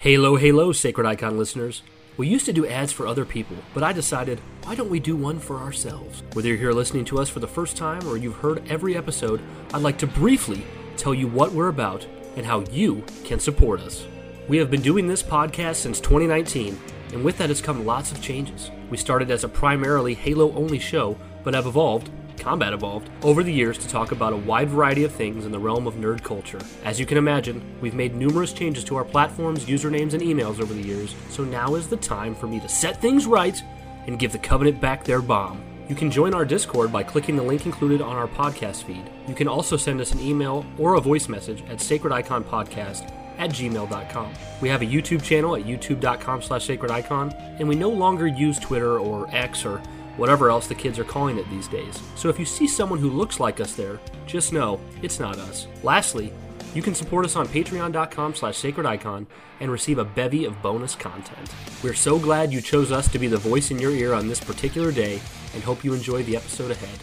Halo, halo, Sacred Icon listeners. We used to do ads for other people, but I decided, why don't we do one for ourselves? Whether you're here listening to us for the first time or you've heard every episode, I'd like to briefly tell you what we're about and how you can support us. We have been doing this podcast since 2019, and with that has come lots of changes. We started as a primarily Halo-only show, but have evolved, Combat evolved, over the years to talk about a wide variety of things in the realm of nerd culture. As you can imagine, we've made numerous changes to our platforms, usernames, and emails over the years, so now is the time for me to set things right and give the Covenant back their bomb. You can join our Discord by clicking the link included on our podcast feed. You can also send us an email or a voice message at sacrediconpodcast@gmail.com. We have a YouTube channel at youtube.com/sacredicon, and we no longer use Twitter or X or whatever else the kids are calling it these days. So if you see someone who looks like us there, just know it's not us. Lastly, you can support us on patreon.com/sacredicon and receive a bevy of bonus content. We're so glad you chose us to be the voice in your ear on this particular day and hope you enjoy the episode ahead.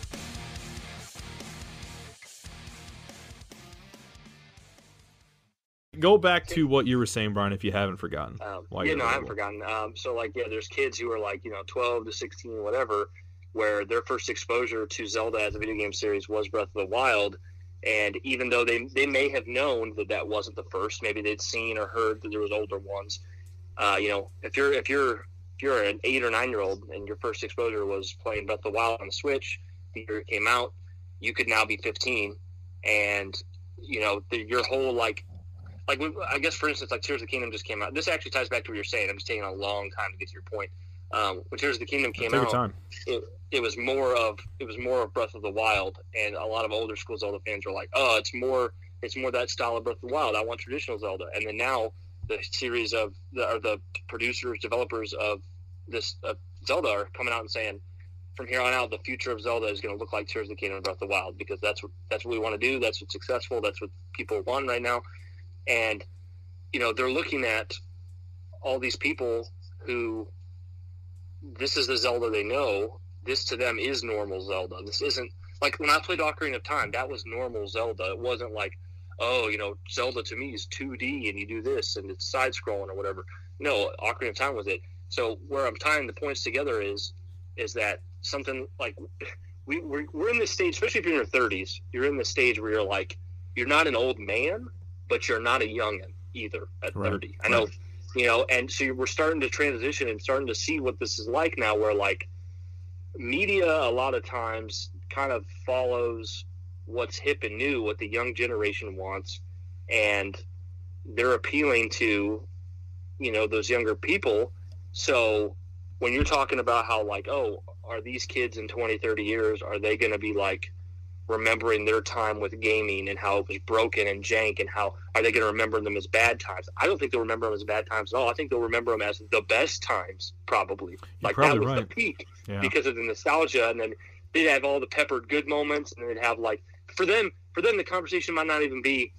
Go back to what you were saying, Brian, if you haven't forgotten. I haven't forgotten. There's kids who are 12 to 16, whatever, where their first exposure to Zelda as a video game series was Breath of the Wild. And even though they may have known that wasn't the first, maybe they'd seen or heard that there was older ones. If you're an 8 or 9-year-old and your first exposure was playing Breath of the Wild on the Switch, the year it came out, you could now be 15, and your whole I guess, for instance, Tears of the Kingdom just came out. This actually ties back to what you're saying. I'm just taking a long time to get to your point. When Tears of the Kingdom came out, it was more of Breath of the Wild, and a lot of older school Zelda fans were like, "Oh, it's more that style of Breath of the Wild. I want traditional Zelda." And then now the series of the producers, developers of this Zelda are coming out and saying, from here on out, the future of Zelda is going to look like Tears of the Kingdom and Breath of the Wild, because that's what we want to do. That's what's successful. That's what people want right now. And, they're looking at all these people who, this is the Zelda they know. This to them is normal Zelda. This isn't, when I played Ocarina of Time, that was normal Zelda. It wasn't Zelda to me is 2D and you do this and it's side-scrolling or whatever. No, Ocarina of Time was it. So where I'm tying the points together is that something we're in this stage, especially if you're in your 30s, you're in the stage where you're not an old man, but you're not a youngin' either at 30. I know, and so we're starting to transition and starting to see what this is like now, where media a lot of times kind of follows what's hip and new, what the young generation wants, and they're appealing to, those younger people. So when you're talking about how are these kids in 20, 30 years, are they going to be remembering their time with gaming and how it was broken and jank, and how are they going to remember them as bad times? I don't think they'll remember them as bad times at all. I think they'll remember them as the best times, probably. That was the peak, because of the nostalgia, and then they'd have all the peppered good moments, and they'd have for them the conversation might not even be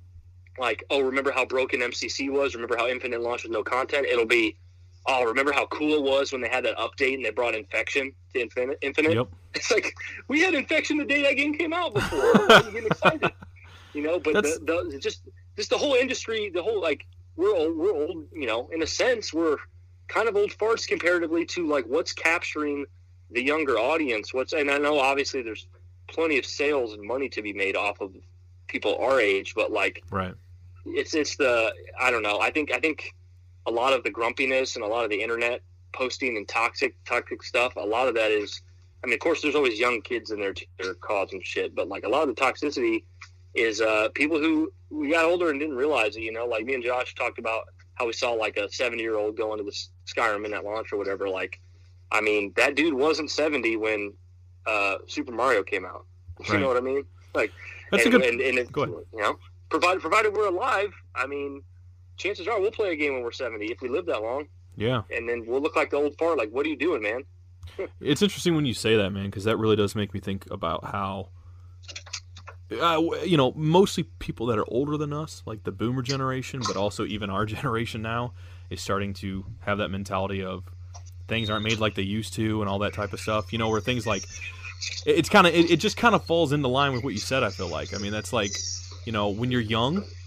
remember how broken MCC was, remember how Infinite launched with no content. It'll be, oh, remember how cool it was when they had that update and they brought Infection to Infinite? Yep. It's we had Infection the day that game came out before. I was getting excited. But just the whole industry, the whole, we're old, in a sense, we're kind of old farts comparatively to, what's capturing the younger audience. And I know, obviously, there's plenty of sales and money to be made off of people our age, but, right. It's the, I don't know, I think a lot of the grumpiness and a lot of the internet posting and toxic stuff, a lot of that is, of course, there's always young kids in there too, that are causing shit, but a lot of the toxicity is people who we got older and didn't realize it. Me and Josh talked about how we saw a 70-year-old go into the Skyrim in that launch or whatever. That dude wasn't 70 when Super Mario came out. You right. know what I mean? That's a good. Go ahead. Provided we're alive, chances are we'll play a game when we're 70 if we live that long. Yeah. And then we'll look like the old fart. What are you doing, man? It's interesting when you say that, man, because that really does make me think about how, mostly people that are older than us, like the boomer generation, but also even our generation now, is starting to have that mentality of things aren't made like they used to and all that type of stuff. Where things it just kind of falls into line with what you said, I feel like. That's when you're young,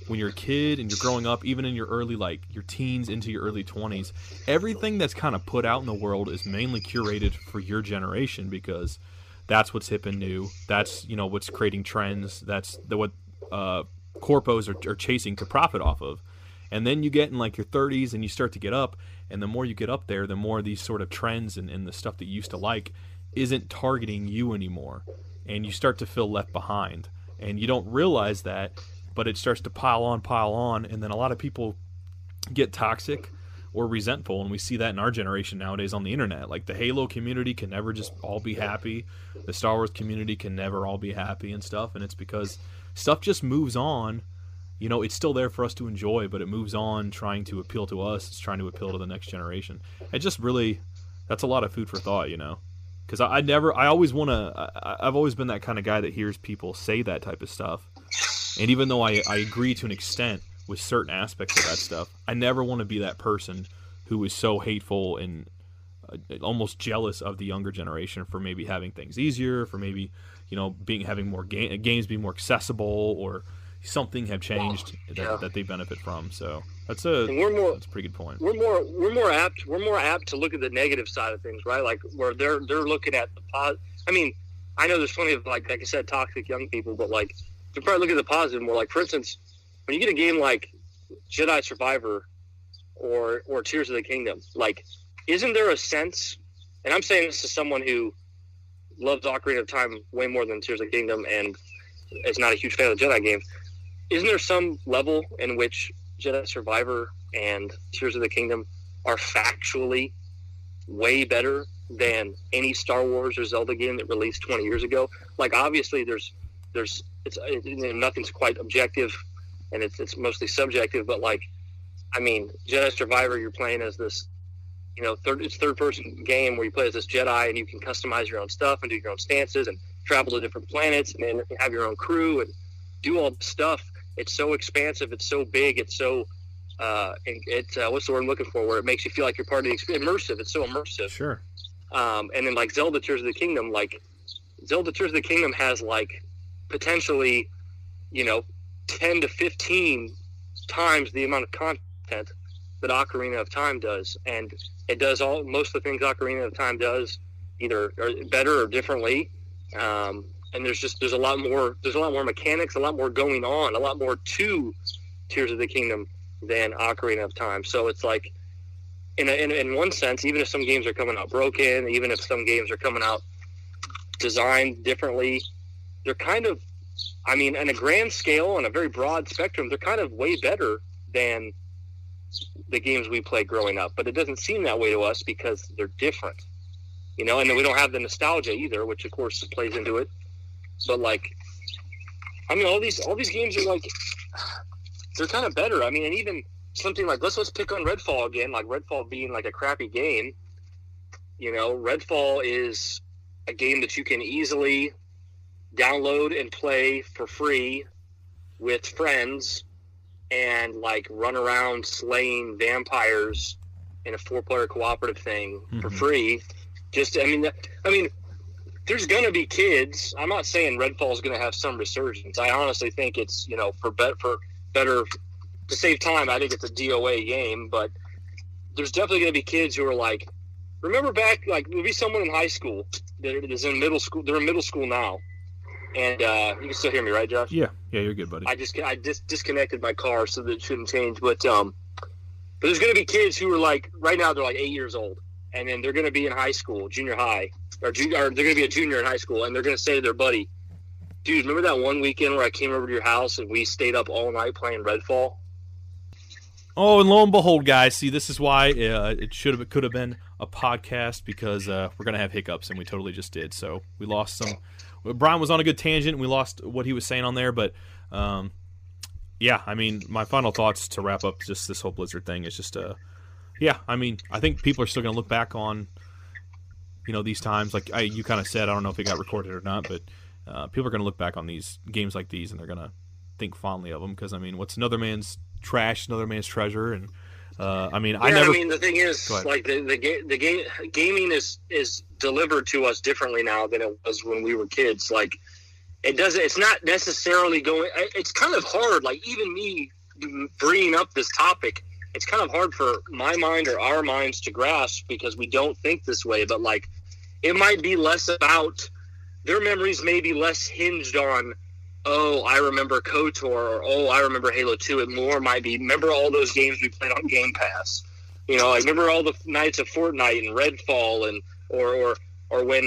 when you're a kid and you're growing up, even in your early, like your teens into your early 20s, everything that's kind of put out in the world is mainly curated for your generation because that's what's hip and new. That's, you know, what's creating trends. That's what corpos are chasing to profit off of. And then you get in like your 30s and you start to get up, and the more you get up there, the more these sort of trends and the stuff that you used to like isn't targeting you anymore. And you start to feel left behind. And you don't realize that, but it starts to pile on, and then a lot of people get toxic or resentful, and we see that in our generation nowadays on the internet. Like the Halo community can never just all be happy. The Star Wars community can never all be happy and stuff, and it's because stuff just moves on. You know, it's still there for us to enjoy, but it moves on trying to appeal to us. It's trying to appeal to the next generation. It just really, that's a lot of food for thought, you know? Because I've always been that kind of guy that hears people say that type of stuff. And even though I agree to an extent with certain aspects of that stuff, I never want to be that person who is so hateful and almost jealous of the younger generation for maybe having things easier, for maybe, you know, having more games being more accessible, or something have changed that they benefit from. So that's a pretty good point. We're more apt to look at the negative side of things, right? Like where they're looking at the positive. I mean, I know there's plenty of like I said, toxic young people, but like you probably look at the positive more. Like for instance, when you get a game like Jedi Survivor or Tears of the Kingdom, like isn't there a sense? And I'm saying this to someone who loves Ocarina of Time way more than Tears of the Kingdom and is not a huge fan of the Jedi games. Isn't there some level in which Jedi Survivor and Tears of the Kingdom are factually way better than any Star Wars or Zelda game that released 20 years ago? Like, obviously, nothing's quite objective, and it's mostly subjective. But like, I mean, Jedi Survivor, you're playing as this, you know, third-person game where you play as this Jedi, and you can customize your own stuff and do your own stances and travel to different planets and then have your own crew and do all the stuff. It's so expansive. It's so big. It's so what's the word I'm looking for? Where it makes you feel like you're part of the experience. Immersive. It's so immersive. Sure. And then like Zelda Tears of the Kingdom, has like potentially, you know, 10 to 15 times the amount of content that Ocarina of Time does, and it does most of the things Ocarina of Time does, either better or differently. And there's a lot more mechanics, a lot more going on, a lot more to Tears of the Kingdom than Ocarina of Time. So it's like, in one sense, even if some games are coming out broken, even if some games are coming out designed differently, they're kind of, I mean, on a grand scale, on a very broad spectrum, they're kind of way better than the games we played growing up. But it doesn't seem that way to us because they're different, you know, and then we don't have the nostalgia either, which of course plays into it. But like, I mean, all these games are like, they're kind of better. I mean, and even something like let's pick on Redfall again. Like Redfall being like a crappy game, you know, Redfall is a game that you can easily download and play for free with friends, and like run around slaying vampires in a 4-player cooperative thing for free. I mean. There's going to be kids. I'm not saying Redfall is going to have some resurgence. I honestly think it's, you know, for better to save time, I think it's a DOA game. But there's definitely going to be kids who are like, remember back, like there'll be someone in high school that is in middle school. They're in middle school now, and you can still hear me, right, Josh? Yeah, you're good, buddy. I disconnected my car, so that it shouldn't change. But there's going to be kids who are like, right now they're like 8 years old, and then they're going to be in high school, junior high. Or they're going to be a junior in high school, and they're going to say to their buddy, dude, remember that one weekend where I came over to your house and we stayed up all night playing Redfall? Oh, and lo and behold, guys, see, this is why it could have been a podcast, because we're going to have hiccups, and we totally just did. So we lost some. Brian was on a good tangent, and we lost what he was saying on there, but yeah, I mean, my final thoughts to wrap up just this whole Blizzard thing is just, yeah, I mean, I think people are still going to look back on, you know, these times, like you kind of said, I don't know if it got recorded or not, but people are going to look back on these games like these, and they're going to think fondly of them, because, I mean, what's another man's trash, another man's treasure, and I mean, I mean, the thing is, like, the gaming is delivered to us differently now than it was when we were kids. Like, it's not necessarily going, it's kind of hard, like, even me, bringing up this topic, it's kind of hard for my mind or our minds to grasp because we don't think this way. But like, it might be less about their memories, may be less hinged on, oh, I remember KOTOR, or oh, I remember Halo 2. It more might be, remember all those games we played on Game Pass. You know, I remember all the nights of Fortnite and Redfall, and or when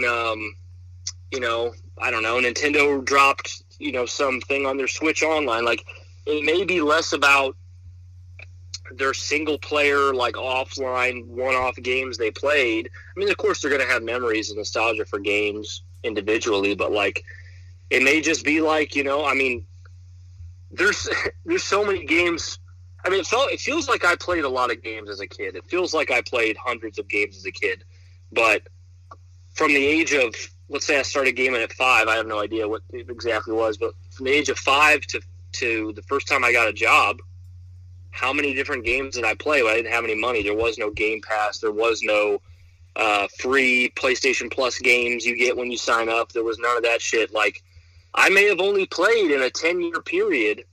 you know, I don't know, Nintendo dropped, you know, something on their Switch Online. Like, it may be less about their single player, like offline one-off games they played. I mean, of course, they're going to have memories and nostalgia for games individually, but like, it may just be like, you know, I mean, there's so many games. I mean, it feels like I played a lot of games as a kid. It feels like I played hundreds of games as a kid, but from the age of, let's say I started gaming at 5, I have no idea what it exactly was, but from the age of 5 to the first time I got a job, how many different games did I play when I didn't have any money? There was no Game Pass. There was no free PlayStation Plus games you get when you sign up. There was none of that shit. Like, I may have only played in a 10-year period,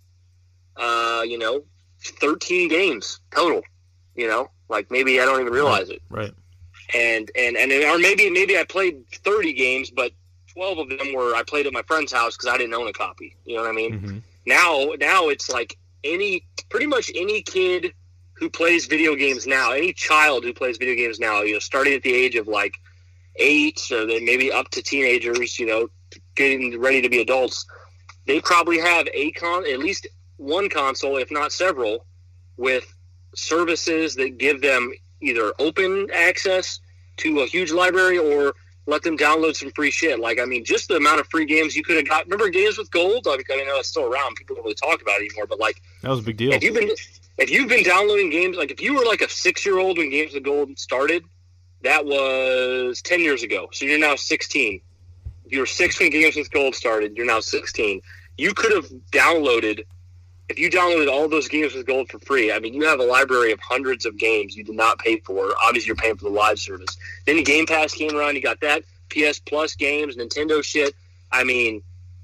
you know, 13 games total, you know, like maybe I don't even realize it. Right. And or maybe I played 30 games, but 12 of them were I played at my friend's house because I didn't own a copy. You know what I mean? Mm-hmm. Now it's like pretty much any kid who plays video games now, any child who plays video games now, you know, starting at the age of like 8 or then maybe up to teenagers, you know, getting ready to be adults, they probably have at least one console, if not several, with services that give them either open access to a huge library or let them download some free shit. Like, I mean, just the amount of free games you could have got. Remember Games with Gold? I mean, I know it's still around. People don't really talk about it anymore, but like, that was a big deal. If you've been downloading games, like if you were like a 6-year-old when Games with Gold started, that was 10 years ago. So you're now 16. If you were 6 when Games with Gold started, you're now 16. You could have downloaded, if you downloaded all those Games with Gold for free, I mean, you have a library of hundreds of games you did not pay for. Obviously, you're paying for the live service. Then Game Pass came around. You got that, PS Plus games, Nintendo shit. I mean,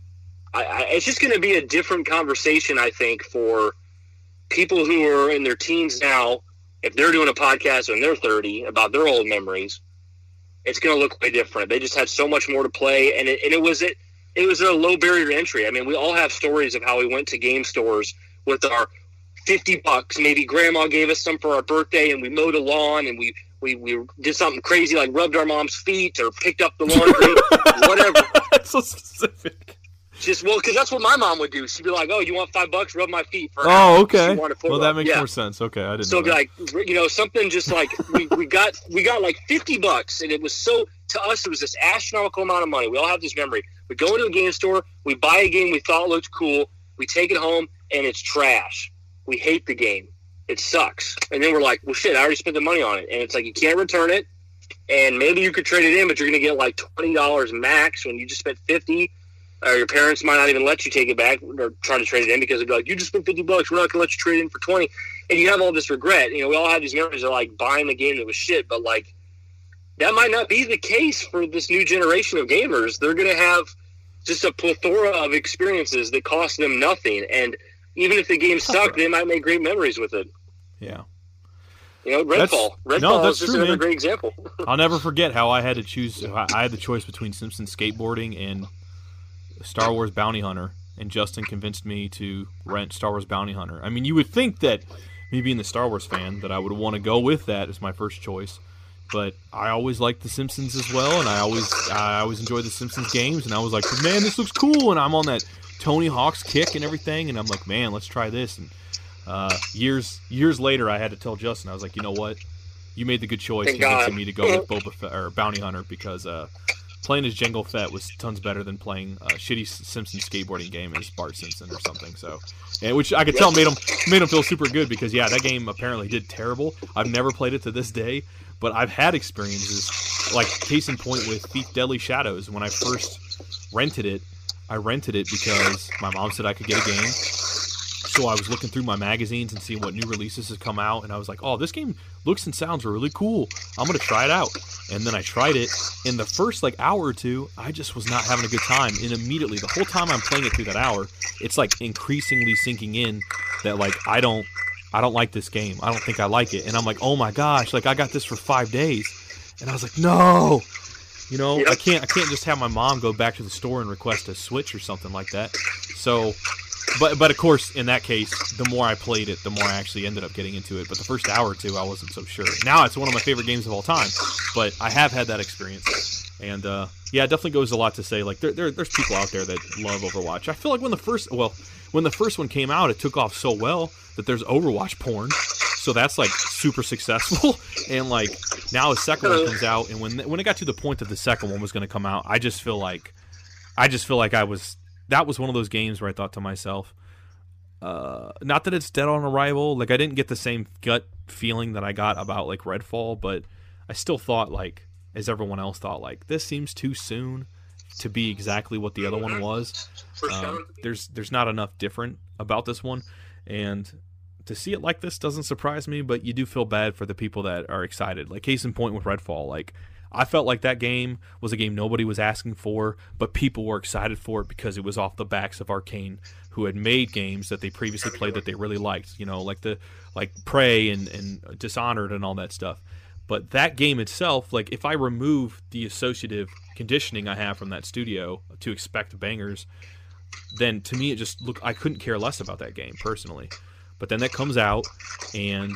it's just going to be a different conversation, I think, for people who are in their teens now. If they're doing a podcast when they're 30 about their old memories, it's going to look way different. They just had so much more to play, and it was a low barrier to entry. I mean, we all have stories of how we went to game stores with our $50. Maybe grandma gave us some for our birthday, and we mowed a lawn, and we did something crazy like rubbed our mom's feet or picked up the laundry, whatever. That's so specific. Just, well, because that's what my mom would do. She'd be like, "Oh, you want $5? Rub my feet for." Oh, okay. Well, that makes more sense. Okay, I didn't. So, know that. Like, you know, something just like we got like $50, and it was so, to us it was this astronomical amount of money. We all have this memory. We go into a game store, we buy a game we thought looked cool, we take it home, and it's trash. We hate the game. It sucks. And then we're like, well, shit, I already spent the money on it. And it's like, you can't return it, and maybe you could trade it in, but you're going to get like $20 max when you just spent $50. Or your parents might not even let you take it back or try to trade it in because they'd be like, you just spent $50, we're not going to let you trade it in for $20. And you have all this regret. You know, we all have these memories of like buying the game that was shit, but like, that might not be the case for this new generation of gamers. They're going to have just a plethora of experiences that cost them nothing. And even if the game sucked, they might make great memories with it. Yeah. You know, Redfall is just another great example. I'll never forget how I had to choose. I had the choice between Simpsons skateboarding and Star Wars Bounty Hunter, and Justin convinced me to rent Star Wars Bounty Hunter. I mean, you would think that me being the Star Wars fan that I would want to go with that as my first choice, but I always liked The Simpsons as well, and I always enjoyed The Simpsons games, and I was like, man, this looks cool, and I'm on that Tony Hawk's kick and everything, and I'm like, man, let's try this. And years later, I had to tell Justin, I was like, you know what, you made the good choice convincing me to go with Boba Fett, or Bounty Hunter, because playing as Jango Fett was tons better than playing a shitty Simpsons skateboarding game as Bart Simpson or something. So, which I could tell made him feel super good, because yeah, that game apparently did terrible. I've never played it to this day, but I've had experiences like case in point with Thief Deadly Shadows. When I first rented it, I rented it because my mom said I could get a game. So I was looking through my magazines and seeing what new releases had come out, and I was like, oh, this game looks and sounds really cool. I'm going to try it out. And then I tried it. In the first like hour or two, I just was not having a good time. And immediately, the whole time I'm playing it through that hour, it's like increasingly sinking in that like I don't like this game. I don't think I like it. And I'm like, oh my gosh, like I got this for 5 days. And I was like, no. You know, I can't just have my mom go back to the store and request a Switch or something like that. So, but of course, in that case, the more I played it, the more I actually ended up getting into it. But the first hour or two, I wasn't so sure. Now it's one of my favorite games of all time. But I have had that experience. And, yeah, it definitely goes a lot to say. Like, there's people out there that love Overwatch. I feel like when the first one came out, it took off so well that there's Overwatch porn. So that's like super successful, and like now a second one comes out, and when it got to the point that the second one was going to come out, I just feel like that was one of those games where I thought to myself, not that it's dead on arrival, like I didn't get the same gut feeling that I got about like Redfall, but I still thought like, as everyone else thought, like this seems too soon to be exactly what the other one was. There's not enough different about this one, and to see it like this doesn't surprise me, but you do feel bad for the people that are excited. Like, case in point with Redfall, like, I felt like that game was a game nobody was asking for, but people were excited for it because it was off the backs of Arcane, who had made games that they previously played that they really liked, you know, like Prey and Dishonored and all that stuff. But that game itself, like, if I remove the associative conditioning I have from that studio to expect bangers, then to me it just I couldn't care less about that game, personally. But then that comes out, and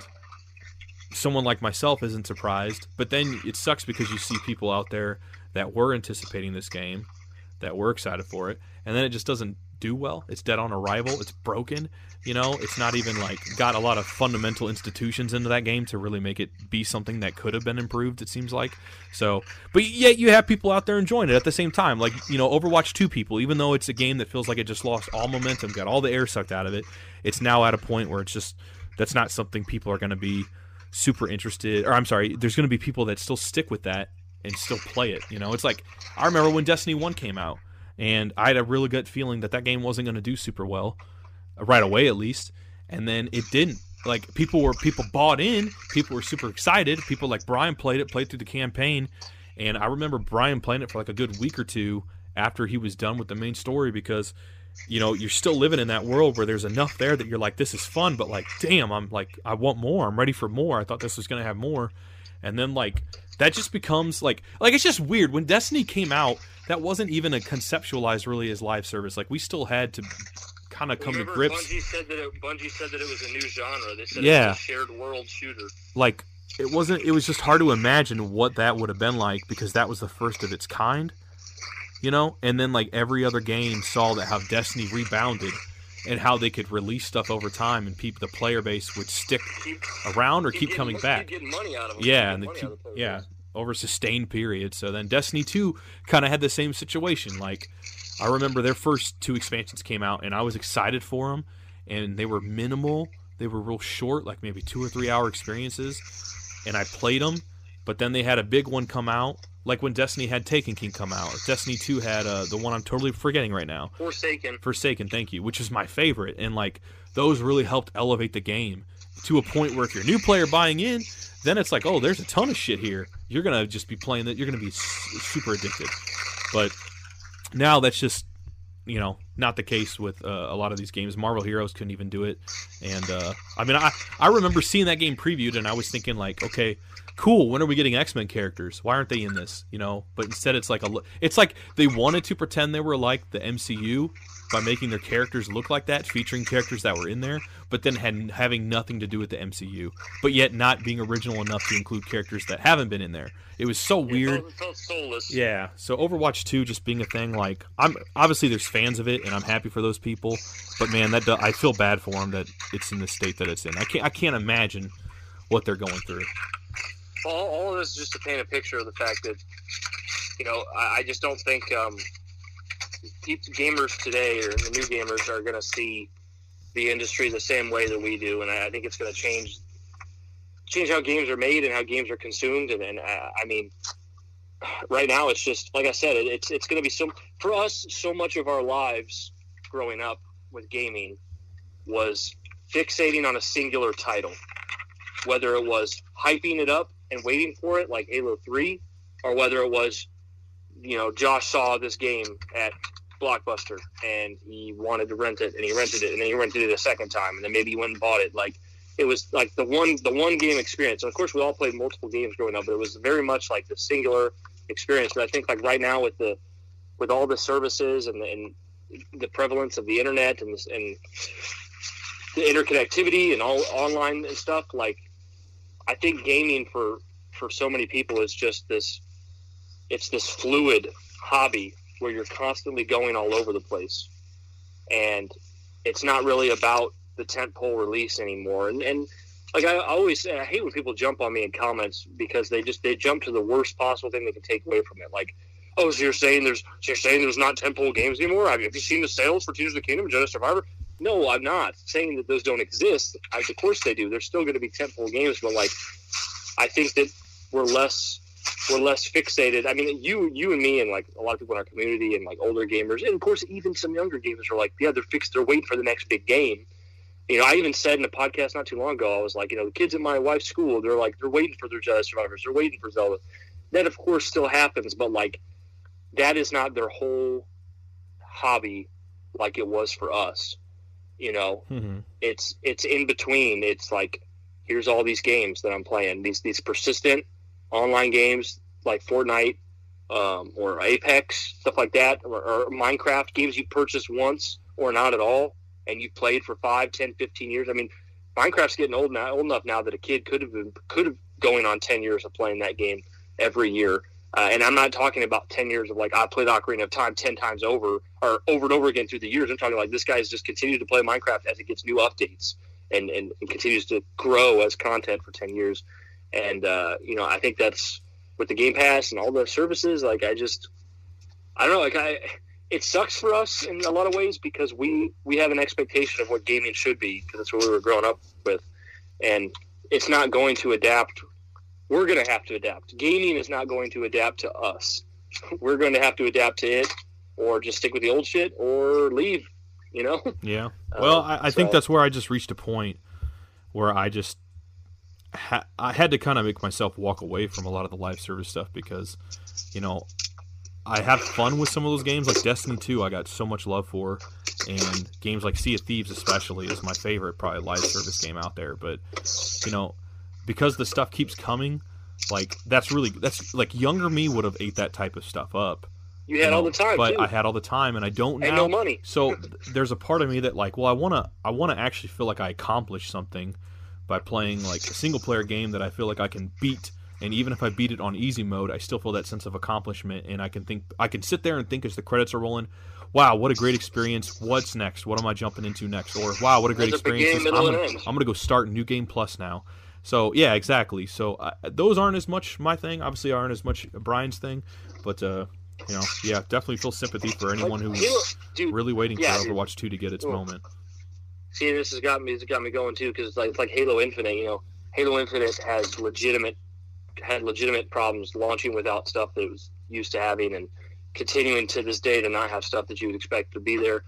someone like myself isn't surprised. But then it sucks because you see people out there that were anticipating this game, that were excited for it, and then it just doesn't do well. It's dead on arrival. It's broken. You know, it's not even like got a lot of fundamental institutions into that game to really make it be something that could have been improved, it seems like. So, but yet you have people out there enjoying it at the same time. Like, you know, Overwatch 2 people, even though it's a game that feels like it just lost all momentum, got all the air sucked out of it, it's now at a point where it's just, that's not something people are going to be super interested, or I'm sorry, there's going to be people that still stick with that and still play it. You know, it's like, I remember when Destiny 1 came out, and I had a really good feeling that game wasn't going to do super well, right away at least, and then it didn't. Like, people bought in, people were super excited, people like Brian played through the campaign, and I remember Brian playing it for like a good week or two after he was done with the main story, because, you know, you're still living in that world where there's enough there that you're like, this is fun, but like, damn, I'm like, I want more, I'm ready for more, I thought this was going to have more, and then like, that just becomes like it's just weird. When Destiny came out, that wasn't even a conceptualized really as live service. Like, we still had to kind of come to grips. Bungie said that it was a new genre. They said yeah. It was a shared world shooter. Like, it was just hard to imagine what that would have been like, because that was the first of its kind, you know? And then like every other game saw that how Destiny rebounded and how they could release stuff over time, and the player base would stick around or keep coming back. Keep getting money out of them. Yeah, and over a sustained period. So then Destiny 2 kind of had the same situation. Like, I remember their first 2 expansions came out, and I was excited for them, and they were minimal. They were real short, like maybe 2 or 3 hour experiences, and I played them. But then they had a big one come out, like when Destiny had Taken King come out. Destiny 2 had the one I'm totally forgetting right now. Forsaken, thank you, which is my favorite. And like, those really helped elevate the game to a point where if you're a new player buying in, then it's like, oh, there's a ton of shit here. You're going to just be playing that. You're going to be super addicted. But now that's just, you know, not the case with a lot of these games. Marvel Heroes couldn't even do it. And, I mean, I remember seeing that game previewed, and I was thinking, like, okay, cool, when are we getting X-Men characters? Why aren't they in this? You know, but instead it's like they wanted to pretend they were like the MCU by making their characters look like that, featuring characters that were in there, but then having nothing to do with the MCU, but yet not being original enough to include characters that haven't been in there. It was so weird. It felt soulless. Yeah, so Overwatch 2 just being a thing, like, obviously there's fans of it, and I'm happy for those people, but man, I feel bad for them that it's in the state that it's in. I can't imagine what they're going through. All of this is just to paint a picture of the fact that, you know, I just don't think gamers today, or the new gamers, are going to see the industry the same way that we do, and I think it's going to change how games are made and how games are consumed. And I mean, right now it's just, like I said, it's going to be for us, so much of our lives growing up with gaming was fixating on a singular title, whether it was hyping it up and waiting for it like Halo 3, or whether it was, you know, Josh saw this game at Blockbuster and he wanted to rent it, and he rented it, and then he rented it a second time, and then maybe he went and bought it. Like, it was like the one game experience. And of course, we all played multiple games growing up, but it was very much like the singular experience. But I think like right now with all the services and the prevalence of the internet and the interconnectivity and all online and stuff, like, I think gaming for so many people is just this fluid hobby where you're constantly going all over the place, and it's not really about the tentpole release anymore. And like I always say, I hate when people jump on me in comments because they jump to the worst possible thing they can take away from it. Like, oh, so you're saying there's not tentpole games anymore? Have you seen the sales for Tears of the Kingdom and Jedi Survivor? No, I'm not saying that those don't exist. Of course they do. There's still going to be tentpole games, but like, I think that we're less fixated. I mean, you and me and like a lot of people in our community and like older gamers, and of course even some younger gamers are like, yeah, they're waiting for the next big game. You know, I even said in a podcast not too long ago, I was like, you know, the kids at my wife's school, they're waiting for their Jedi Survivors, they're waiting for Zelda. That of course still happens, but like, that is not their whole hobby like it was for us. You know, It's in between. It's like, here's all these games that I'm playing, these persistent online games like Fortnite or Apex, stuff like that, or Minecraft, games you purchase once or not at all, and you've played for 5, 10, 15 years. I mean, Minecraft's getting old enough now that a kid could have going on 10 years of playing that game every year. And I'm not talking about 10 years of like, I played Ocarina of Time 10 times over and over again through the years. I'm talking like this guy's just continued to play Minecraft as it gets new updates and continues to grow as content for 10 years. And, you know, I think that's with the Game Pass and all the services. Like, I don't know, like it sucks for us in a lot of ways because we have an expectation of what gaming should be because that's what we were growing up with. And it's not going to adapt. We're going to have to adapt. Gaming is not going to adapt to us. We're going to have to adapt to it or just stick with the old shit or leave, you know? Yeah. Well, I think that's where I just reached a point where I just I had to kind of make myself walk away from a lot of the live service stuff because, you know, I have fun with some of those games. Like Destiny 2, I got so much love for, and games like Sea of Thieves especially is my favorite probably live service game out there. But, you know, because the stuff keeps coming, like that's like younger me would have ate that type of stuff up. You had all the time, but too. I had all the time, and I don't now. And no money. So there's a part of me that like, well, I want to actually feel like I accomplished something by playing like a single player game that I feel like I can beat, and even if I beat it on easy mode, I still feel that sense of accomplishment, and I can sit there and think as the credits are rolling, wow, what a great experience. What's next? What am I jumping into next? Or wow, what a great experience. I'm gonna go start New Game Plus now. So yeah, exactly. So those aren't as much my thing. Obviously, aren't as much Brian's thing, but you know, yeah, definitely feel sympathy for anyone who's really waiting for Overwatch 2 to get its moment. See, this has got me going too because it's like Halo Infinite. You know, Halo Infinite had legitimate problems launching without stuff that it was used to having, and continuing to this day to not have stuff that you would expect to be there.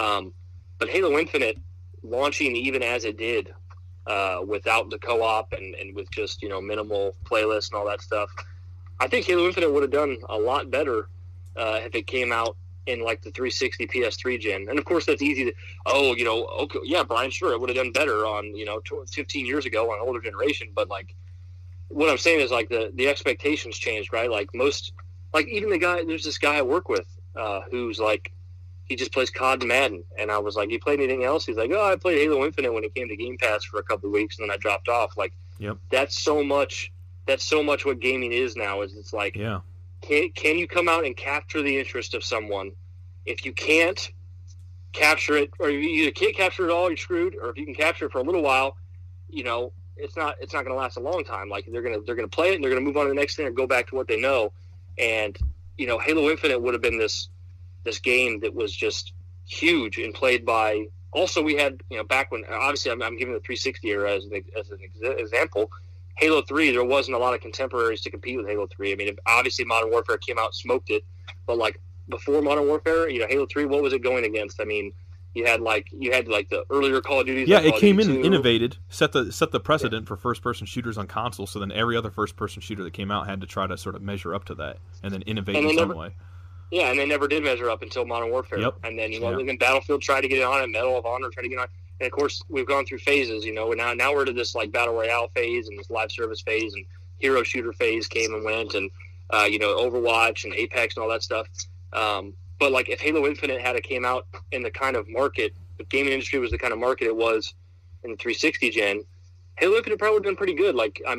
But Halo Infinite launching even as it did, without the co-op and with just, you know, minimal playlists and all that stuff, I think Halo Infinite would have done a lot better if it came out in like the 360 PS3 gen. And of course that's easy to, okay, yeah, Brian, sure, it would have done better on, you know, 15 years ago on an older generation. But like, what I'm saying is like the expectations changed, right? Like even there's this guy I work with who's like, he just plays COD and Madden. And I was like, you played anything else? He's like, oh, I played Halo Infinite when it came to Game Pass for a couple of weeks and then I dropped off. Like, yep. That's so much what gaming is now. Is it's like, yeah. Can you come out and capture the interest of someone? If you can't capture it, or you either can't capture it all, you're screwed. Or if you can capture it for a little while, you know, it's not going to last a long time. Like they're gonna play it and they're gonna move on to the next thing or go back to what they know. And you know, Halo Infinite would have been this game that was just huge and played by. Also, we had, you know, back when, obviously I'm giving the 360 era as an example. Halo 3, there wasn't a lot of contemporaries to compete with Halo 3. I mean, obviously Modern Warfare came out, smoked it, but like before Modern Warfare, you know, Halo 3, what was it going against? I mean, you had the earlier Call of Duty. Yeah, like it came in and innovated, set the precedent for first-person shooters on consoles. So then every other first-person shooter that came out had to try to sort of measure up to that, and then innovate in some way. Yeah, and they never did measure up until Modern Warfare. Yep. And then, then Battlefield tried to get on it, Medal of Honor tried to get on it. And, of course, we've gone through phases, Now we're to this, Battle Royale phase and this live service phase and hero shooter phase came and went and, Overwatch and Apex and all that stuff. But, if Halo Infinite had came out in the kind of market, the gaming industry was the kind of market it was in the 360 gen, Halo Infinite probably would have been pretty good.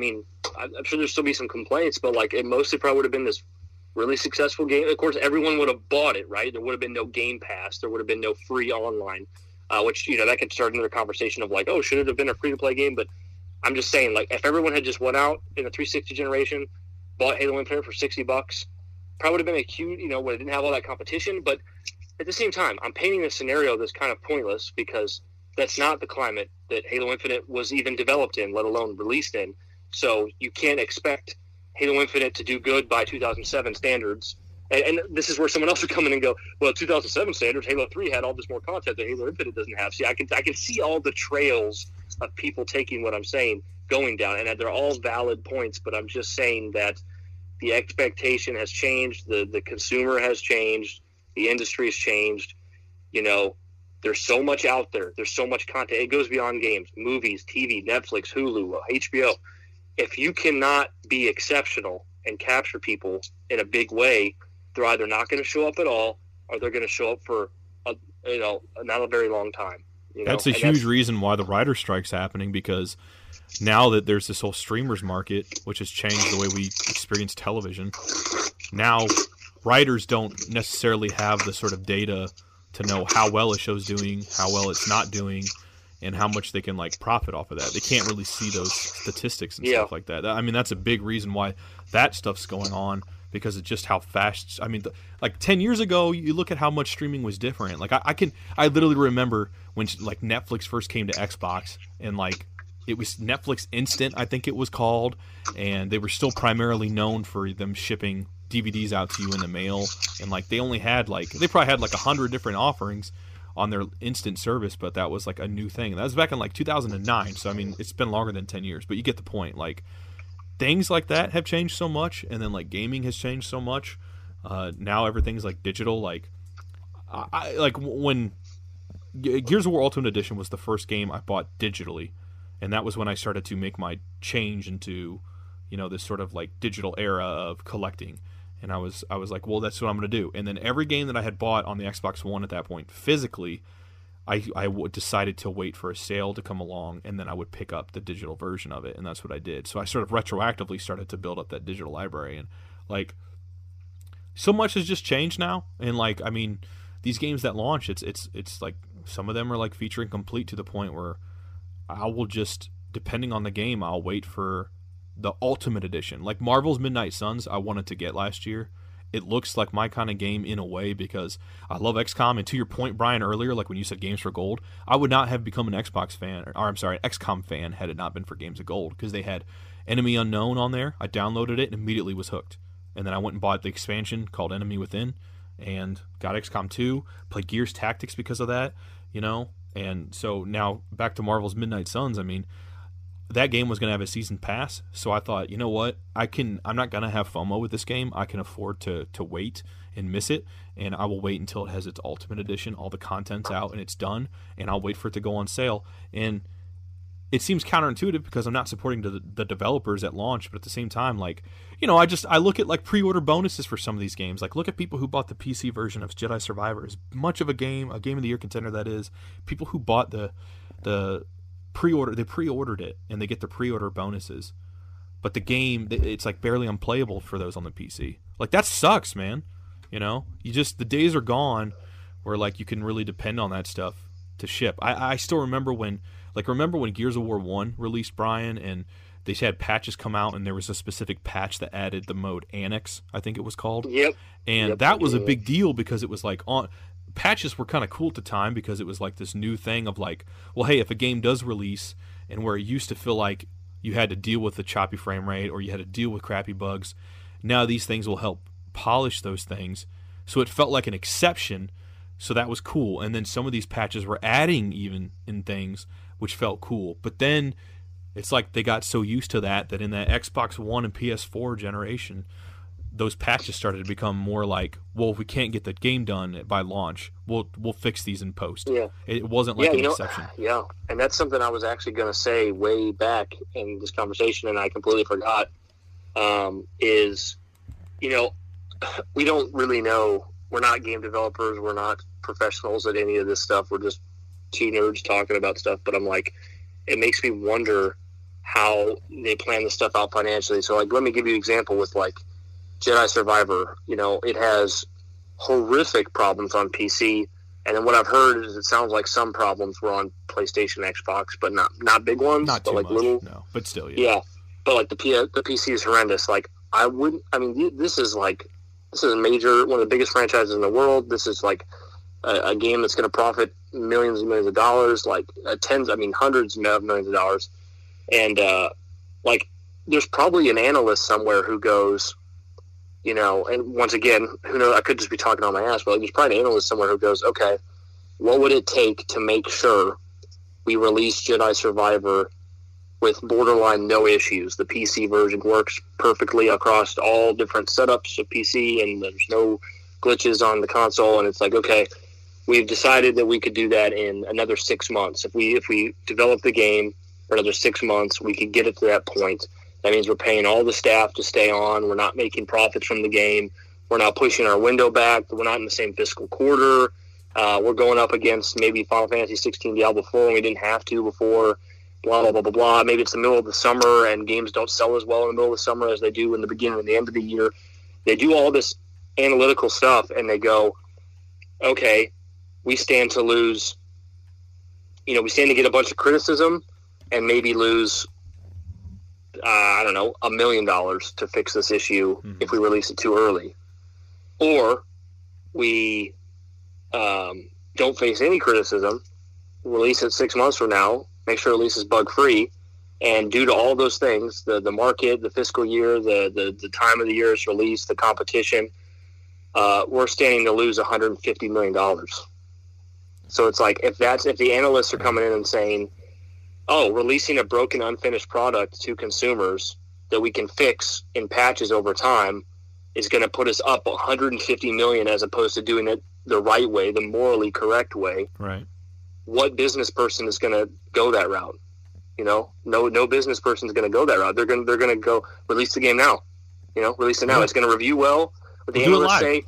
I'm sure there'd still be some complaints, but, it mostly probably would have been this really successful game. Of course, everyone would have bought it, right? There would have been no Game Pass. There would have been no free online, which, that could start another conversation of should it have been a free-to-play game? But I'm just saying, if everyone had just went out in the 360 generation, bought Halo Infinite for $60, probably would have been a huge, where it didn't have all that competition. But at the same time, I'm painting a scenario that's kind of pointless because that's not the climate that Halo Infinite was even developed in, let alone released in. So you can't expect Halo Infinite to do good by 2007 standards. And this is where someone else would come in and go, well, 2007 standards, Halo 3 had all this more content that Halo Infinite doesn't have. See, I can see all the trails of people taking what I'm saying going down, and they're all valid points, but I'm just saying that the expectation has changed, the consumer has changed, the industry has changed. There's so much out there. There's so much content. It goes beyond games, movies, TV, Netflix, Hulu, HBO. If you cannot be exceptional and capture people in a big way, they're either not going to show up at all or they're going to show up for not a very long time. That's a huge reason why the writer strike's happening, because now that there's this whole streamers market, which has changed the way we experience television, now writers don't necessarily have the sort of data to know how well a show's doing, how well it's not doing, and how much they can profit off of that. They can't really see those statistics and stuff like that. I mean, that's a big reason why that stuff's going on, because of just how fast. I mean, 10 years ago, you look at how much streaming was different. I literally remember when Netflix first came to Xbox, and it was Netflix Instant, I think it was called, and they were still primarily known for them shipping DVDs out to you in the mail, and they only had they probably had 100 different offerings on their instant service, but that was a new thing. That was back in 2009, so I mean it's been longer than 10 years, but you get the point. Things like that have changed so much, and then gaming has changed so much. Now everything's digital. When Gears of War Ultimate Edition was the first game I bought digitally, and that was when I started to make my change into this sort of digital era of collecting. And I was like, well, that's what I'm going to do. And then every game that I had bought on the Xbox One at that point, physically, I decided to wait for a sale to come along, and then I would pick up the digital version of it, and that's what I did. So I sort of retroactively started to build up that digital library, and so much has just changed now. And I mean, these games that launch, it's some of them are feature incomplete to the point where I will just, depending on the game, I'll wait for the Ultimate Edition. Marvel's Midnight Suns, I wanted to get last year. It looks like my kind of game in a way, because I love XCOM. And to your point, Brian, earlier, when you said Games for Gold, I would not have become an Xbox fan, or I'm sorry, XCOM fan, had it not been for Games of Gold, because they had Enemy Unknown on there. I downloaded it and immediately was hooked. And then I went and bought the expansion called Enemy Within and got XCOM 2, played Gears Tactics because of that, And so now back to Marvel's Midnight Suns, I mean, that game was going to have a season pass, so I thought, you know what, I'm not going to have FOMO with this game. I can afford to wait and miss it, and I will wait until it has its Ultimate Edition, all the content's out and it's done, and I'll wait for it to go on sale. And it seems counterintuitive because I'm not supporting the developers at launch, but at the same time, I look at pre-order bonuses for some of these games. Look at people who bought the PC version of Jedi Survivor, as much of a game of the year contender that is. People who bought the pre-order, they pre-ordered it and they get the pre-order bonuses, but the game, it's barely unplayable for those on the PC. That sucks, man. The days are gone where you can really depend on that stuff to ship. I still remember when Gears of War 1 released, Brian, and they had patches come out, and there was a specific patch that added the mode Annex, I think it was called. Yep. And that was a big deal because it was patches were kind of cool at the time, because it was this new thing of well, hey, if a game does release, and where it used to feel like you had to deal with the choppy frame rate or you had to deal with crappy bugs, now these things will help polish those things. So it felt like an exception, so that was cool. And then some of these patches were adding even in things which felt cool. But then it's they got so used to that in that Xbox One and PS4 generation, those patches started to become more like, well, if we can't get the game done by launch, we'll fix these in post. Yeah. It wasn't like an exception. Yeah, and that's something I was actually going to say way back in this conversation, and I completely forgot, is, we don't really know. We're not game developers. We're not professionals at any of this stuff. We're just two nerds talking about stuff. But I'm like, it makes me wonder how they plan this stuff out financially. So, like, let me give you an example with, like, Jedi Survivor. It has horrific problems on PC, and then what I've heard is it sounds like some problems were on PlayStation, Xbox, but not big ones. Not but too like much, little. no, but still, yeah. Yeah, but like the PC is horrendous. Like this is a major, one of the biggest franchises in the world. This is like a game that's going to profit millions and millions of dollars, like hundreds of millions of dollars, and like there's probably an analyst somewhere who goes, and once again, who knows, I could just be talking on my ass, but like, there's probably an analyst somewhere who goes, okay, what would it take to make sure we release Jedi Survivor with borderline no issues? The PC version works perfectly across all different setups of PC, and there's no glitches on the console, and it's like, okay, we've decided that we could do that in another 6 months. If we develop the game for another 6 months, we could get it to that point. That means we're paying all the staff to stay on. We're not making profits from the game. We're not pushing our window back. We're not in the same fiscal quarter. We're going up against maybe Final Fantasy 16 Diablo 4 and we didn't have to before, blah, blah, blah, blah, blah. Maybe it's the middle of the summer and games don't sell as well in the middle of the summer as they do in the beginning and the end of the year. They do all this analytical stuff and they go, okay, we stand to lose, we stand to get a bunch of criticism and maybe lose $1 million to fix this issue if we release it too early. Or we don't face any criticism, release it 6 months from now, make sure it releases bug-free, and due to all those things, the market, the fiscal year, the time of the year it's released, the competition, we're standing to lose $150 million. So it's like, if the analysts are coming in and saying, releasing a broken, unfinished product to consumers that we can fix in patches over time is going to put us up $150 million as opposed to doing it the right way, the morally correct way. Right. What business person is going to go that route? No business person is going to go that route. They're going to go release the game now. Release it now. Yeah. It's going to review well. But the We'll analysts say,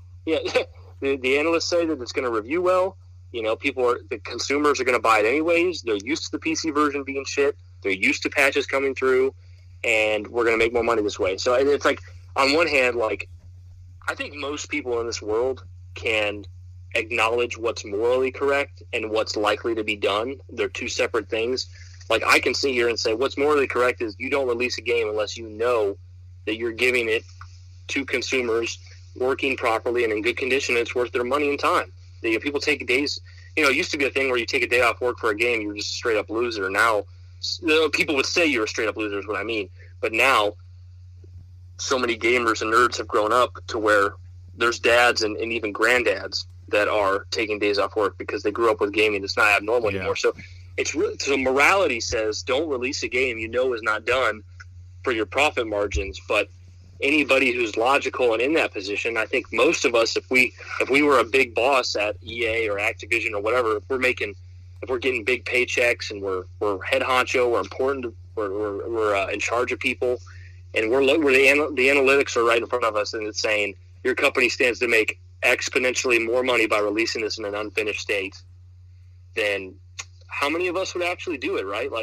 the analysts say that it's going to review well. The consumers are going to buy it anyways. They're used to the PC version being shit. They're used to patches coming through, and we're going to make more money this way. So it's like, on one hand, like, I think most people in this world can acknowledge what's morally correct and what's likely to be done. They're two separate things. Like, I can sit here and say what's morally correct is you don't release a game unless you know that you're giving it to consumers working properly and in good condition, and it's worth their money and time. People take days. It used to be a thing where you take a day off work for a game, you're just a straight up loser. Now, people would say you're a straight up loser is what I mean. But now, so many gamers and nerds have grown up to where there's dads and even granddads that are taking days off work because they grew up with gaming. It's not abnormal anymore. So so morality says don't release a game is not done for your profit margins, but anybody who's logical and in that position, I think most of us, if we were a big boss at EA or Activision or whatever, if we're getting big paychecks and we're head honcho, we're important, we're in charge of people, and the analytics are right in front of us, and it's saying your company stands to make exponentially more money by releasing this in an unfinished state, then how many of us would actually do it, right?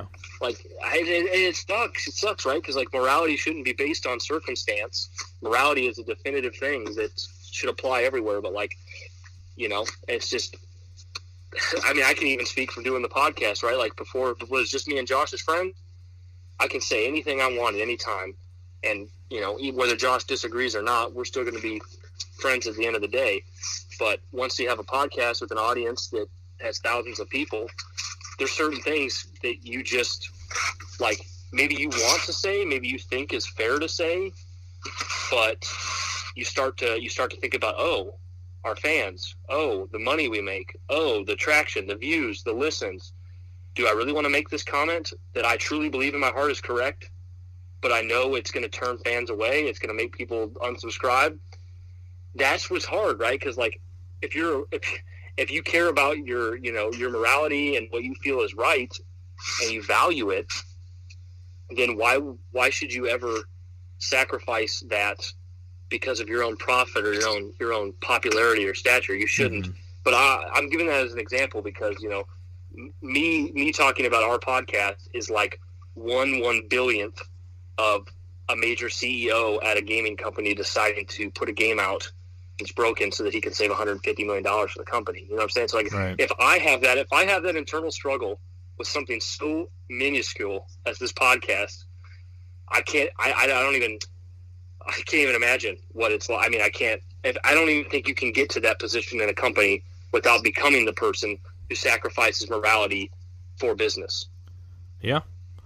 It sucks. It sucks, right? Because, like, morality shouldn't be based on circumstance. Morality is a definitive thing that should apply everywhere. But, like, it's just, I can even speak from doing the podcast, right? Like, before it was just me and Josh as friends, I can say anything I want at any time. And, whether Josh disagrees or not, we're still going to be friends at the end of the day. But once you have a podcast with an audience that has thousands of people, there's certain things that you just, like, maybe you want to say, maybe you think is fair to say, but you start to think about, our fans, the money we make, the traction, the views, the listens. Do I really want to make this comment that I truly believe in my heart is correct? but I know it's going to turn fans away. It's going to make people unsubscribe. That's what's hard, right? Because like if you care about your morality and what you feel is right, and you value it, then why should you ever sacrifice that because of your own profit or your own popularity or stature? You shouldn't. Mm-hmm. But I'm giving that as an example because me talking about our podcast is like 1/1 billionth of a major CEO at a gaming company deciding to put a game out that's broken so that he can save $150 million for the company. You know what I'm saying? So like, right. if I have that internal struggle with something so minuscule as this podcast, I can't even imagine what it's like. I mean, I don't even think you can get to that position in a company without becoming the person who sacrifices morality for business. Yeah.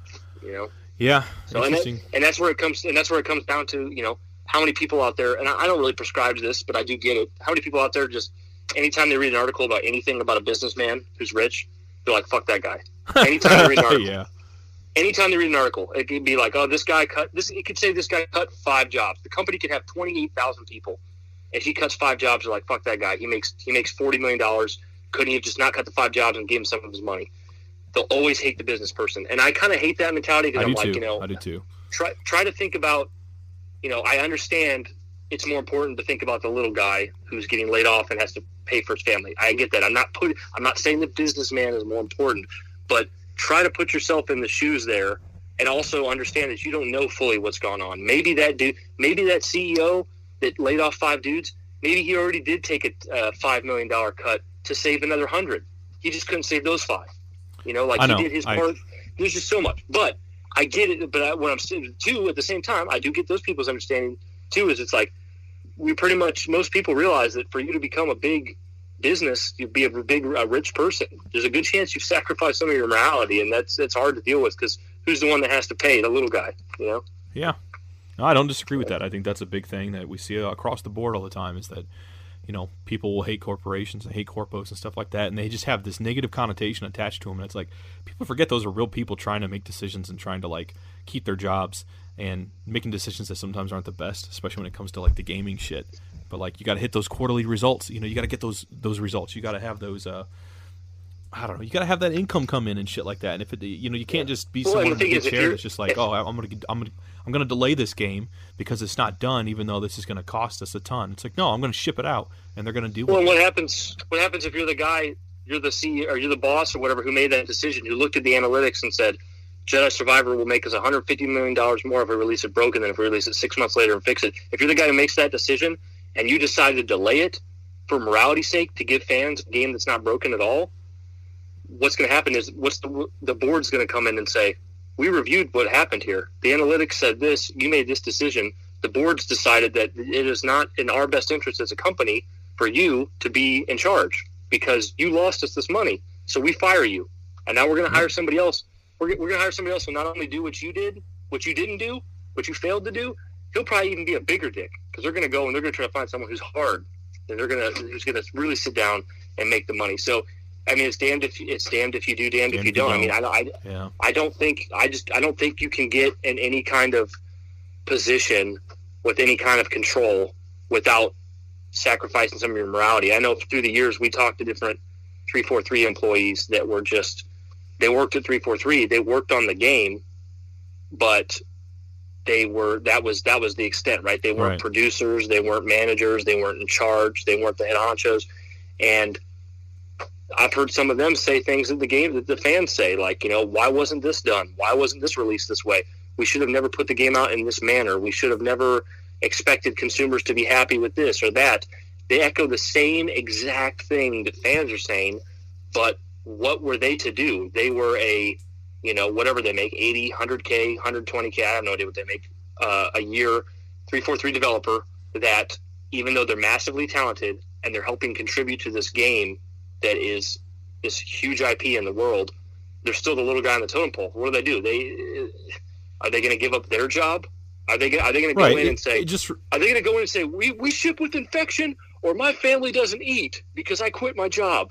Yeah. So interesting. And that's where it comes down to, how many people out there, and I don't really prescribe to this, but I do get it. How many people out there just, anytime they read an article about anything about a businessman who's rich, they're like, fuck that guy. Anytime they read an article. Yeah. Anytime they read an article, it could be like, oh, it could say this guy cut 5 jobs. The company could have 28,000 people. If he cuts 5 jobs, they're like, fuck that guy. He makes $40 million. Couldn't he have just not cut the 5 jobs and give him some of his money? They'll always hate the business person. And I kind of hate that mentality because I'm like, I do too. Try to think about, I understand it's more important to think about the little guy who's getting laid off and has to pay for his family. I get that. I'm not saying the businessman is more important, but try to put yourself in the shoes there and also understand that you don't know fully what's going on. Maybe that CEO that laid off 5 dudes, maybe he already did take a $5 million cut to save another 100. He just couldn't save those 5. He did his part. There's just so much. But I get it. But what I'm saying, too, at the same time, I do get those people's understanding, too, is it's like most people realize that for you to become a big business, you'd be a rich person. There's a good chance you sacrifice some of your morality, and that's hard to deal with because who's the one that has to pay? The little guy, Yeah. No, I don't disagree with that. I think that's a big thing that we see across the board all the time is that, people will hate corporations and hate corpos and stuff like that, and they just have this negative connotation attached to them. And it's like people forget those are real people trying to make decisions and trying to keep their jobs and making decisions that sometimes aren't the best, especially when it comes to the gaming shit. But you got to hit those quarterly results. You got to get those results. You got to have those. I don't know. You got to have that income come in and shit like that. And if it, you can't just be someone in the chair that's just like, oh, I'm gonna delay this game because it's not done, even though this is gonna cost us a ton. It's like, no, I'm gonna ship it out, and they're gonna do. Well, what happens if you're the guy, you're the CEO, or you're the boss, or whatever, who made that decision, who looked at the analytics and said, Jedi Survivor will make us $150 million more if we release it broken than if we release it 6 months later and fix it. If you're the guy who makes that decision and you decide to delay it for morality's sake to give fans a game that's not broken at all, what's going to happen is the board's going to come in and say, we reviewed what happened here. The analytics said this. You made this decision. The board's decided that it is not in our best interest as a company for you to be in charge because you lost us this money. So we fire you. And now we're going to hire somebody else. We're going to hire somebody else who not only do what you did, what you didn't do, what you failed to do, he'll probably even be a bigger dick because they're going to go and they're going to try to find someone who's hard and who's going to really sit down and make the money. So, I mean, it's damned if you do, damned if you don't. I mean, I don't think you can get in any kind of position with any kind of control without sacrificing some of your morality. I know through the years we talked to different 343 employees that were they worked at 343. They worked on the game, but that was the extent, right? They weren't producers, they weren't managers, they weren't in charge, they weren't the head honchos, and I've heard some of them say things in the game that the fans say, like, why wasn't this done? Why wasn't this released this way? We should have never put the game out in this manner. We should have never expected consumers to be happy with this or that. They echo the same exact thing that fans are saying, but what were they to do? They were whatever they make, 80, 100K, 120K, I have no idea what they make a year, 343 developer that, even though they're massively talented and they're helping contribute to this game that is this huge IP in the world, they're still the little guy on the totem pole. What do? Are they going to give up their job? Are they going to go in and say? Are they going to go in and say we ship with infection, or my family doesn't eat because I quit my job?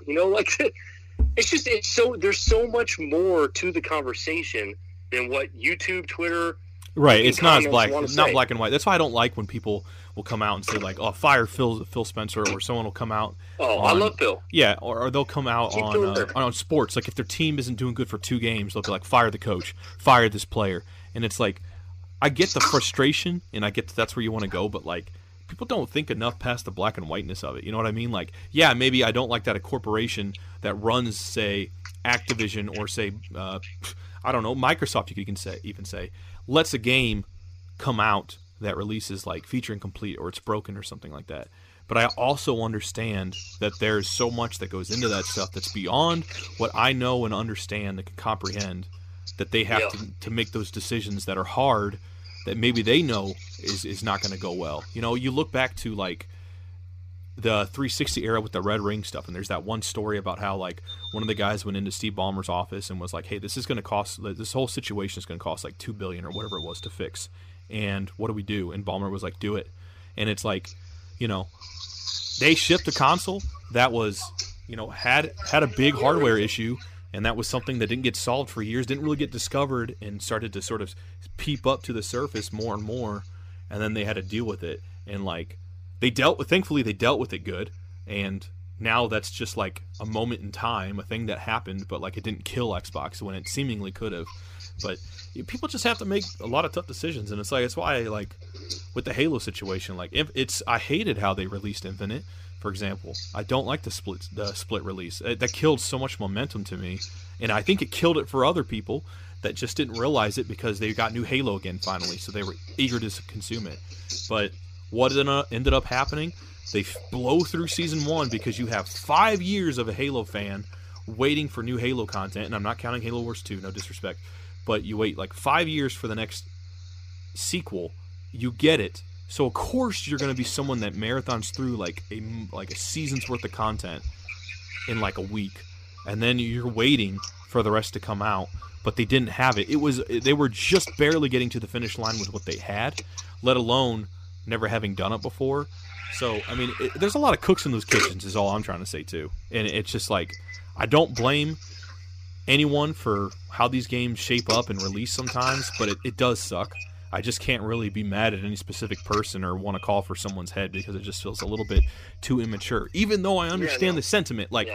There's so much more to the conversation than what YouTube, Twitter, Right, it's not as black, say. black and white. That's why I don't like when people will come out and say like, "Oh, fire Phil Spencer," or someone will come out. I love Phil. Yeah, or they'll come out on sports. Like if their team isn't doing good for 2 games, they'll be like, "Fire the coach, fire this player," and it's like, I get the frustration, and I get that's where you want to go, but like, people don't think enough past the black and whiteness of it. You know what I mean? Like, yeah, maybe I don't like that a corporation that runs, say, Activision or say, I don't know, Microsoft. You can even say lets a game come out that releases like feature incomplete or it's broken or something like that. But I also understand that there's so much that goes into that stuff that's beyond what I know and understand and can comprehend, that they have to make those decisions that are hard, that maybe they know is not going to go well. You know, you look back to like the 360 era with the Red Ring stuff, and there's that one story about how like one of the guys went into Steve Ballmer's office and was like, "Hey, this whole situation is going to cost like $2 billion or whatever it was to fix, and what do we do?" And Ballmer was like, "Do it." And it's like, you know, they shipped a console that was, you know, had a big hardware issue, and that was something that didn't get solved for years, didn't really get discovered, and started to sort of peep up to the surface more and more, and then they had to deal with it, and like thankfully they dealt with it good, and now that's just like a moment in time, a thing that happened, but like it didn't kill Xbox when it seemingly could have. But people just have to make a lot of tough decisions, and it's like, it's why like with the Halo situation, like I hated how they released Infinite, for example. I don't like the split release. That killed so much momentum to me, and I think it killed it for other people that just didn't realize it because they got new Halo again finally, so they were eager to consume it. But what ended up happening? They blow through Season 1 because you have 5 years of a Halo fan waiting for new Halo content, and I'm not counting Halo Wars 2, no disrespect, but you wait like 5 years for the next sequel. You get it. So of course you're going to be someone that marathons through like a season's worth of content in like a week, and then you're waiting for the rest to come out. But they didn't have it. They were just barely getting to the finish line with what they had, let alone never having done it before. So I mean, there's a lot of cooks in those kitchens, is all I'm trying to say too. And it's just like, I don't blame anyone for how these games shape up and release sometimes, but it does suck. I just can't really be mad at any specific person or want to call for someone's head because it just feels a little bit too immature. Even though I understand the sentiment, like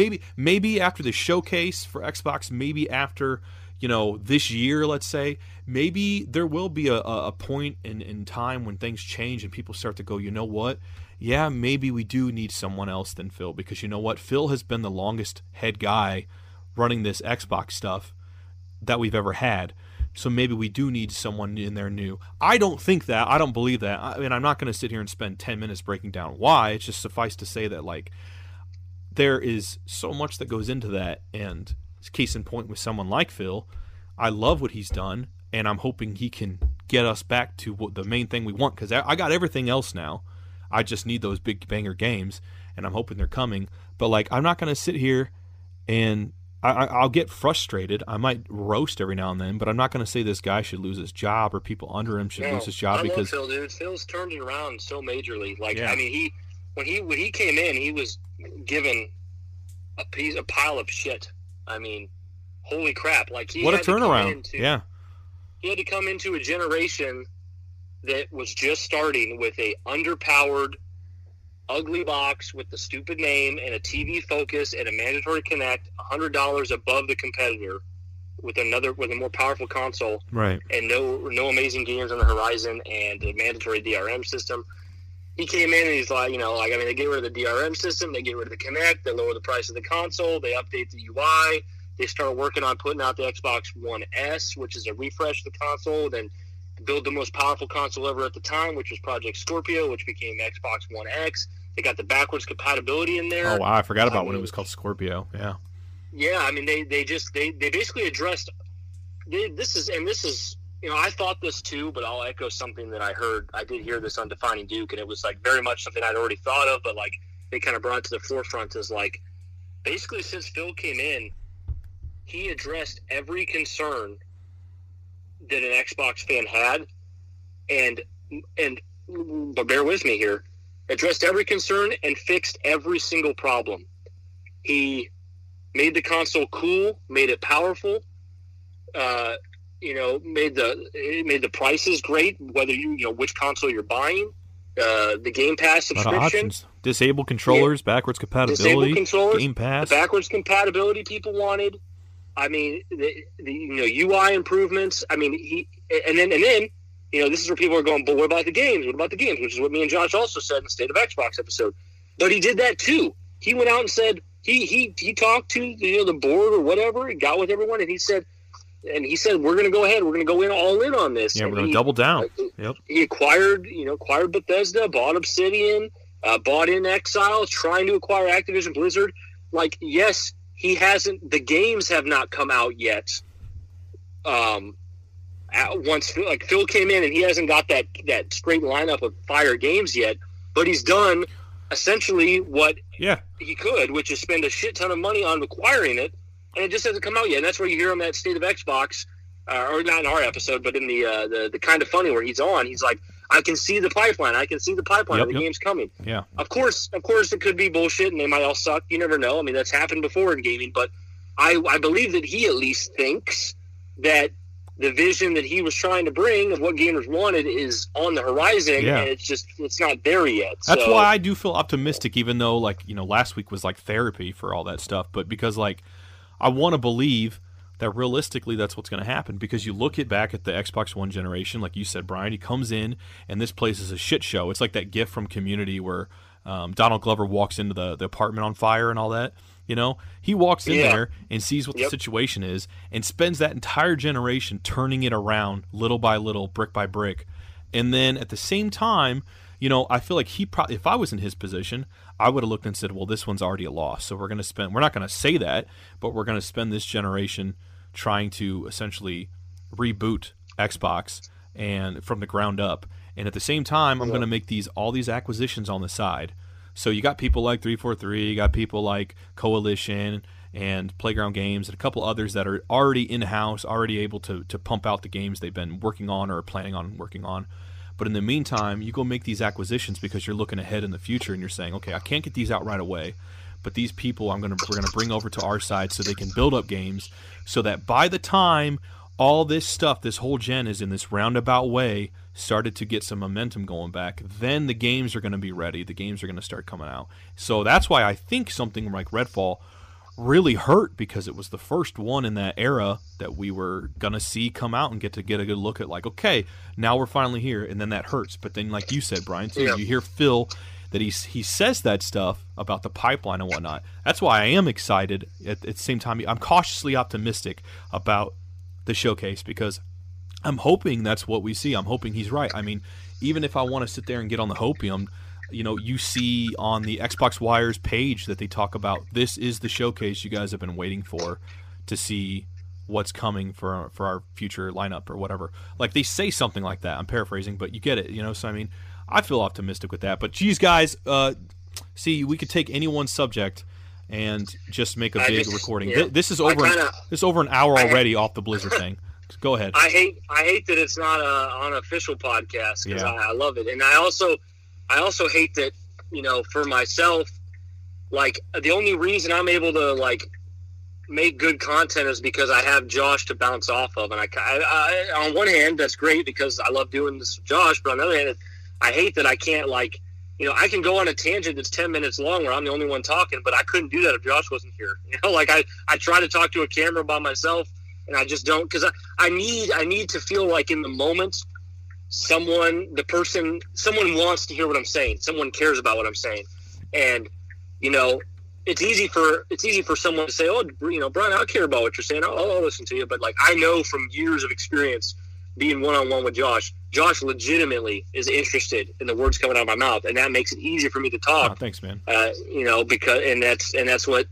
maybe after the showcase for Xbox, maybe after, you know, this year, let's say, maybe there will be a point in time when things change and people start to go, you know what? Yeah, maybe we do need someone else than Phil, because you know what? Phil has been the longest head guy running this Xbox stuff that we've ever had. So maybe we do need someone in there new. I don't think that. I don't believe that. I mean, I'm not going to sit here and spend 10 minutes breaking down why. It's just suffice to say that, like, there is so much that goes into that. And case in point with someone like Phil, I love what he's done, and I'm hoping he can get us back to what the main thing we want, because I got everything else now. I just need those big banger games, and I'm hoping they're coming. But, like, I'm not going to sit here and I'll get frustrated. I might roast every now and then, but I'm not going to say this guy should lose his job or people under him should lose his job. I because love Phil, dude. Phil's turned it around so majorly. Like, I mean, when he came in, he was given a pile of shit. I mean, holy crap! Like, what a turnaround! He had to come into a generation that was just starting with a underpowered, ugly box with the stupid name and a TV focus and a mandatory connect, $100 above the competitor, with a more powerful console, right? And no amazing games on the horizon, and a mandatory DRM system. He came in and he's like, they get rid of the DRM system, they get rid of the Kinect, they lower the price of the console, they update the UI, they start working on putting out the Xbox One S, which is a refresh of the console, then build the most powerful console ever at the time, which was Project Scorpio, which became Xbox One X. They got the backwards compatibility in there. Oh wow, I forgot about when it was called Scorpio. Yeah. Yeah, I mean they basically addressed this is I thought this too, but I'll echo something that I heard. I did hear this on Defining Duke, and it was like very much something I'd already thought of, but like they kind of brought it to the forefront as like basically since Phil came in, he addressed every concern that an Xbox fan had, but bear with me here. Addressed every concern and fixed every single problem. He made the console cool, made it powerful, made the prices great, whether which console you're buying, the Game Pass subscription, options. Disable controllers, backwards compatibility, Game Pass, the backwards compatibility people wanted. I mean, the UI improvements. I mean, and then this is where people are going, but what about the games? What about the games? Which is what me and Josh also said in the State of Xbox episode. But he did that too. He went out and said he talked to the board or whatever, and got with everyone, and he said we're going to go ahead, we're going to go all in on this. Yeah, and we're going to double down. Yep. He acquired Bethesda, bought Obsidian, bought in Exile, trying to acquire Activision Blizzard. Like, yes, he hasn't. The games have not come out yet. Once Phil came in, and he hasn't got that straight lineup of fire games yet, but he's done essentially what he could, which is spend a shit ton of money on acquiring it, and it just hasn't come out yet. And that's where you hear him at State of Xbox, or not in our episode, but in the Kind of Funny where he's on. He's like, I can see the pipeline. I can see the pipeline of the game's coming. Yeah. Of course, it could be bullshit, and they might all suck. You never know. I mean, that's happened before in gaming, but I believe that he at least thinks that the vision that he was trying to bring of what gamers wanted is on the horizon, and it's not there yet. That's why I do feel optimistic, even though last week was like therapy for all that stuff. But because I want to believe that realistically that's what's going to happen, because you look back at the Xbox One generation, like you said, Brian, he comes in and this place is a shit show. It's like that gif from Community where Donald Glover walks into the apartment on fire and all that. He walks in there and sees what the situation is and spends that entire generation turning it around little by little, brick by brick. And then at the same time, I feel like if I was in his position, I would have looked and said, well, this one's already a loss. So we're not going to say that, but we're going to spend this generation trying to essentially reboot Xbox and from the ground up. And at the same time, I'm going to make all these acquisitions on the side. So you got people like 343, you got people like Coalition and Playground Games and a couple others that are already in-house, already able to pump out the games they've been working on or planning on working on. But in the meantime, you go make these acquisitions because you're looking ahead in the future and you're saying, okay, I can't get these out right away, but these people we're going to bring over to our side so they can build up games so that by the time all this stuff, this whole gen is in this roundabout way, started to get some momentum going back, then the games are going to be ready. The games are going to start coming out. So that's why I think something like Redfall really hurt, because it was the first one in that era that we were going to see come out and get a good look at okay, now we're finally here, and then that hurts. But then like you said, Brian, too, you hear Phil that he says that stuff about the pipeline and whatnot. That's why I am excited. At the same time, I'm cautiously optimistic about the showcase, because I'm hoping that's what we see. I'm hoping he's right. I mean, even if I want to sit there and get on the hopium, you see on the Xbox Wires page that they talk about, this is the showcase you guys have been waiting for to see what's coming for our future lineup or whatever. Like, they say something like that. I'm paraphrasing, but you get it, So, I mean, I feel optimistic with that. But, geez, guys, see, we could take any one subject and just make a big recording. Yeah. This is over an hour already off the Blizzard thing. Go ahead. I hate that it's not an official podcast, because I love it, and I also hate that for myself, the only reason I'm able to make good content is because I have Josh to bounce off of, and I on one hand that's great because I love doing this with Josh, but on the other hand I hate that I can't I can go on a tangent that's 10 minutes long where I'm the only one talking, but I couldn't do that if Josh wasn't here. I try to talk to a camera by myself. And I just don't, because I need to feel like in the moment someone wants to hear what I'm saying. Someone cares about what I'm saying. And, it's easy for someone to say, oh, Brian, I care about what you're saying. I'll listen to you. But I know from years of experience being one-on-one with Josh legitimately is interested in the words coming out of my mouth. And that makes it easier for me to talk. Oh, thanks, man. Because that's what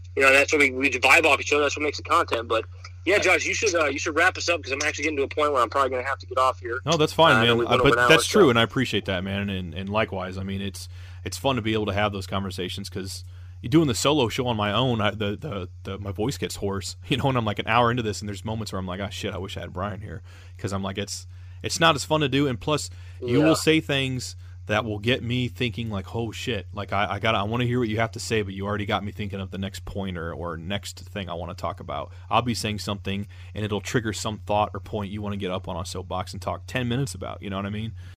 we vibe off each other. That's what makes the content. But yeah, Josh, you should wrap us up, because I'm actually getting to a point where I'm probably going to have to get off here. No, that's fine, man. But that's true, and I appreciate that, man. And likewise, I mean, it's fun to be able to have those conversations, because you're doing the solo show on my own. My voice gets hoarse, and I'm like an hour into this, and there's moments where I'm like, oh shit, I wish I had Brian here, because I'm like, it's not as fun to do, and plus you will say things that will get me thinking like, oh shit, like I want to hear what you have to say, but you already got me thinking of the next pointer or next thing I want to talk about. I'll be saying something and it'll trigger some thought or point you want to get up on a soapbox and talk 10 minutes about, you know what I mean?